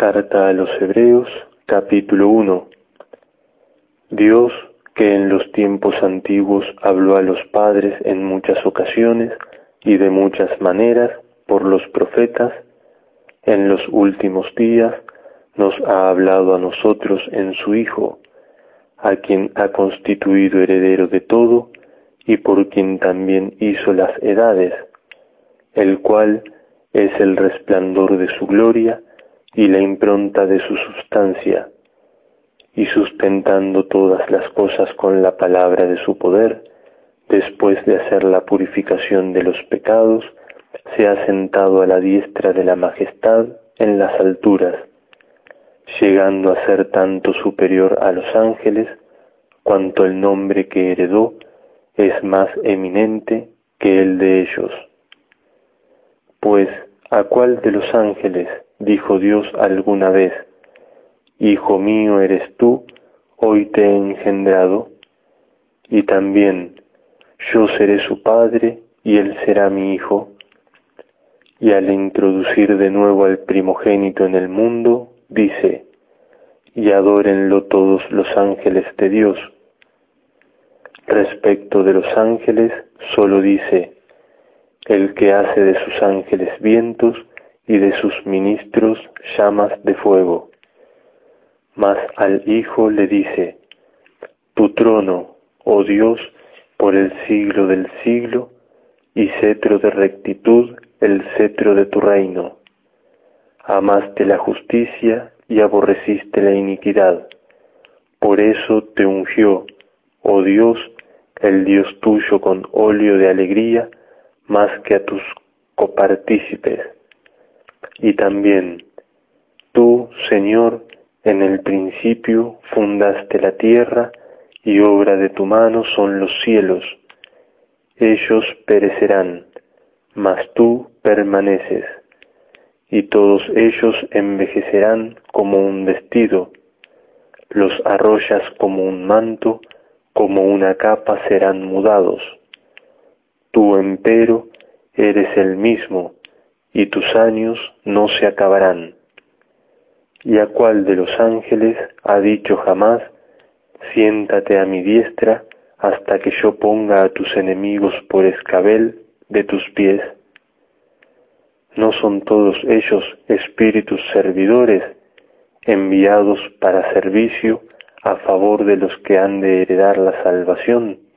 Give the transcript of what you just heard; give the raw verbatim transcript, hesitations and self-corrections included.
Carta a los Hebreos, capítulo uno. Dios, que en los tiempos antiguos habló a los padres en muchas ocasiones y de muchas maneras por los profetas, en los últimos días nos ha hablado a nosotros en su Hijo, a quien ha constituido heredero de todo y por quien también hizo las edades, el cual es el resplandor de su gloria y la impronta de su sustancia, y sustentando todas las cosas con la palabra de su poder, después de hacer la purificación de los pecados, se ha sentado a la diestra de la majestad en las alturas, llegando a ser tanto superior a los ángeles, cuanto el nombre que heredó es más eminente que el de ellos. Pues, ¿a cuál de los ángeles dijo Dios alguna vez: Hijo mío eres tú, hoy te he engendrado? Y también, yo seré su padre y él será mi hijo. Y al introducir de nuevo al primogénito en el mundo, dice: y adórenlo todos los ángeles de Dios. Respecto de los ángeles, solo dice: el que hace de sus ángeles vientos y de sus ministros llamas de fuego. Mas al Hijo le dice: tu trono, oh Dios, por el siglo del siglo, y cetro de rectitud el cetro de tu reino. Amaste la justicia y aborreciste la iniquidad. Por eso te ungió, oh Dios, el Dios tuyo con óleo de alegría, más que a tus copartícipes. Y también, tú, Señor, en el principio fundaste la tierra, y obra de tu mano son los cielos. Ellos perecerán, mas tú permaneces, y todos ellos envejecerán como un vestido. Los arrollas como un manto, como una capa serán mudados. Tú, empero, eres el mismo, y tus años no se acabarán. ¿Y a cuál de los ángeles ha dicho jamás: siéntate a mi diestra hasta que yo ponga a tus enemigos por escabel de tus pies? ¿No son todos ellos espíritus servidores, enviados para servicio a favor de los que han de heredar la salvación?